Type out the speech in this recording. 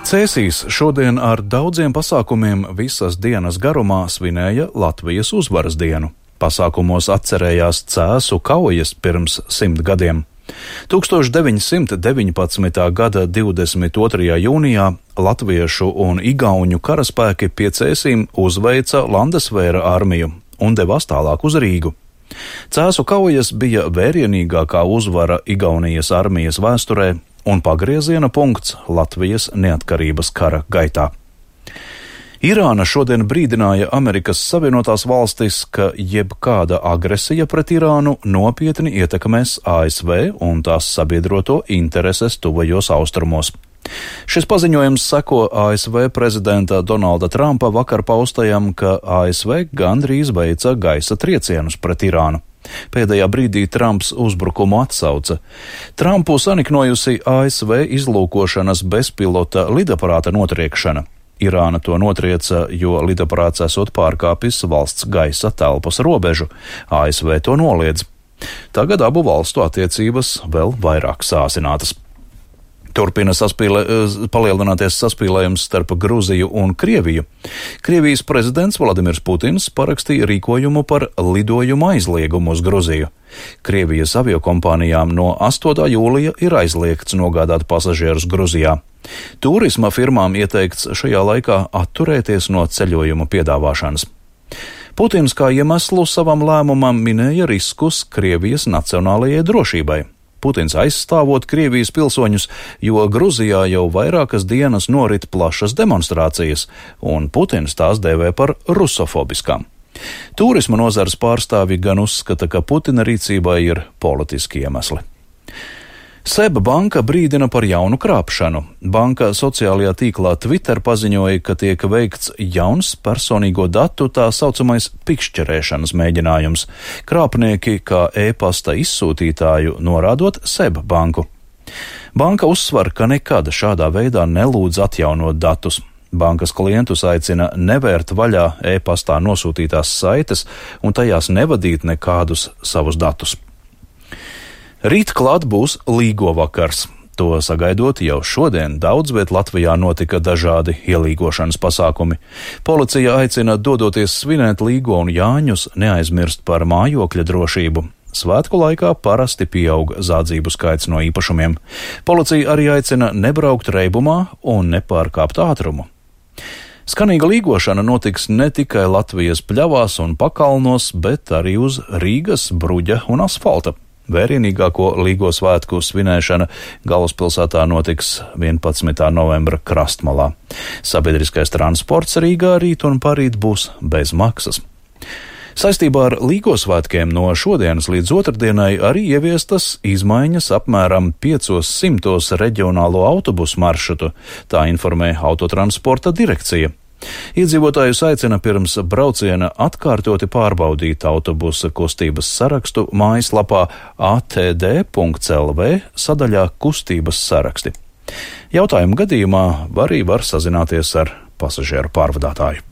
Cēsīs šodien ar daudziem pasākumiem visas dienas garumā svinēja Latvijas uzvaras dienu. Pasākumos atcerējās Cēsu kaujas pirms 100 gadiem. 1919. gada 22. jūnijā latviešu un igauņu karaspēki pie Cēsīm uzveica Landesvēra armiju un devās tālāk uz Rīgu. Cēsu kaujas bija vērienīgākā uzvara Igaunijas armijas vēsturē un pagrieziena punkts Latvijas neatkarības kara gaitā. Irāna šodien brīdināja Amerikas Savienotās valstis, ka jebkāda agresija pret Irānu nopietni ietekmēs ASV un tās sabiedroto intereses tuvajos austrumos. Šis paziņojums seko ASV prezidenta Donalda Trumpa vakar paustajam, ka ASV gandrīz veica gaisa triecienus pret Irānu. Pēdējā brīdī Trumps uzbrukumu atsauca. Trumpu saniknojusi ASV izlūkošanas bezpilota lidaparāta notriekšana. Irāna to notrieca, jo lidaparāts esot pārkāpis valsts gaisa telpas robežu. ASV to noliedz. Tagad abu valstu attiecības vēl vairāk sāsinātas. Turpina palielināties saspīlējums starp Gruziju un Krieviju. Krievijas prezidents Vladimirs Putins parakstīja rīkojumu par lidojumu aizliegumu uz Gruziju. Krievijas aviokompānijām no 8. jūlija ir aizliegts nogādāt pasažierus Gruzijā. Turisma firmām ieteikts šajā laikā atturēties no ceļojuma piedāvāšanas. Putins kā iemeslu savam lēmumam minēja riskus Krievijas nacionālajai drošībai. Putins aizstāvot Krievijas pilsoņus, jo Gruzijā jau vairākas dienas norit plašas demonstrācijas, un Putins tās dēvē par rusofobiskām. Turisma nozares pārstāvji gan uzskata, ka Putina rīcībā ir politiski iemesli. SEB banka brīdina par jaunu krāpšanu. Banka sociālajā tīklā Twitter paziņoja, ka tiek veikts jauns personīgo datu tā saucamais pikšķerēšanas mēģinājums. Krāpnieki kā e-pasta izsūtītāju norādot SEB banku. Banka uzsver, ka nekad šādā veidā nelūdz atjaunot datus. Bankas klientus aicina nevērt vaļā e-pastā nosūtītās saites un tajās nevadīt nekādus savus datus. Rīt klāt būs līgo vakars. To sagaidot jau šodien daudz viet Latvijā notika dažādi ielīgošanas pasākumi. Policija aicina dodoties svinēt līgo un Jāņus neaizmirst par mājokļa drošību. Svētku laikā parasti pieaug zādzību skaits no īpašumiem. Policija arī aicina nebraukt reibumā un nepārkāpt ātrumu. Skanīga līgošana notiks ne tikai Latvijas pļavās un pakalnos, bet arī uz Rīgas bruģa un asfalta. Vērienīgāko līgo svētku svinēšana galvaspilsētā notiks 11. novembra Krastmalā. Sabiedriskais transports Rīgā rīt un parīt būs bez maksas. Saistībā ar līgo svētkiem no šodienas līdz otrdienai arī ieviestas izmaiņas apmēram 500 reģionālo autobusu maršrutu, tā informē Autotransporta direkcija. Iedzīvotājus aicina pirms brauciena atkārtoti pārbaudīt autobusa kustības sarakstu mājaslapā atd.lv sadaļā kustības saraksti. Jautājuma gadījumā arī var sazināties ar pasažieru pārvadātāju.